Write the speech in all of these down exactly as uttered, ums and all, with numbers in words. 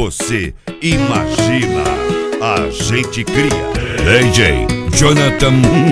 você imagina, a gente cria. D J Jonathan.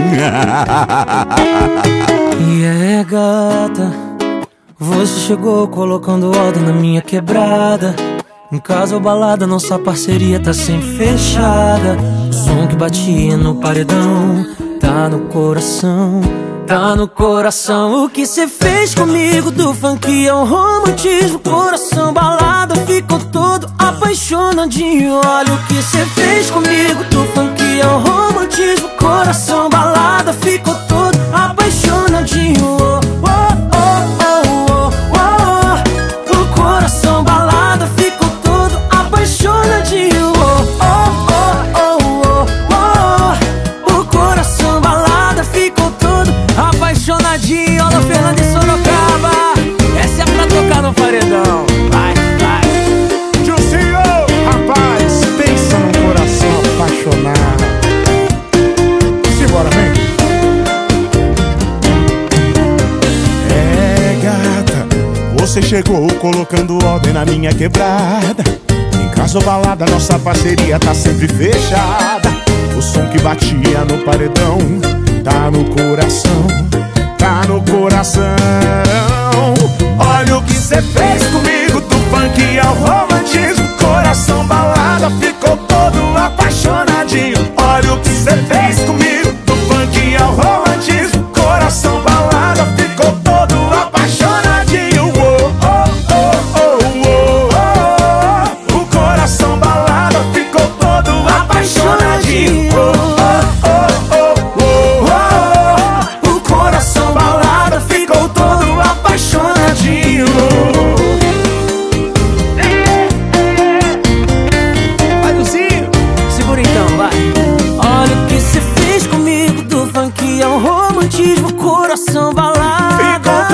E é, gata, você chegou colocando ordem na minha quebrada. Em casa ou balada, nossa parceria tá sempre fechada. O som que batia no paredão tá no coração, tá no coração. O que cê fez comigo do funk é um romantismo. Coração balada ficou todo apaixonadinho. Olha o que cê fez comigo do funk é um romantismo. Coração balada ficou todo apaixonadinho. Oh, oh, oh, oh, oh, oh. O coração balada ficou todo apaixonadinho. Oh, oh, oh, oh, oh. O coração balada ficou todo apaixonadinho. Olha o Fernando e Sorocaba, essa é pra tocar no paredão. Vai, vai. Jucinho, rapaz, pensa num coração apaixonado. Simbora, vem. É, gata, você chegou colocando ordem na minha quebrada. Em casa ou balada, nossa parceria tá sempre fechada. O som que batia no paredão tá no coração, tá no coração. Olha o que cê fez comigo do funk ao romantismo. Coração balada ficou todo apaixonadinho. Olha o que cê fez comigo do funk ao romantismo. Coração balada ficou todo apaixonadinho. Oh, oh, oh, oh, oh, oh. O coração balada ficou todo apaixonadinho. Oh, oh, oh, oh, oh. O coração balada ficou todo apaixonadinho. Vai, Luzinho, segura então, vai. Olha o que cê fez comigo do funk é um romantismo. Coração balada Ficou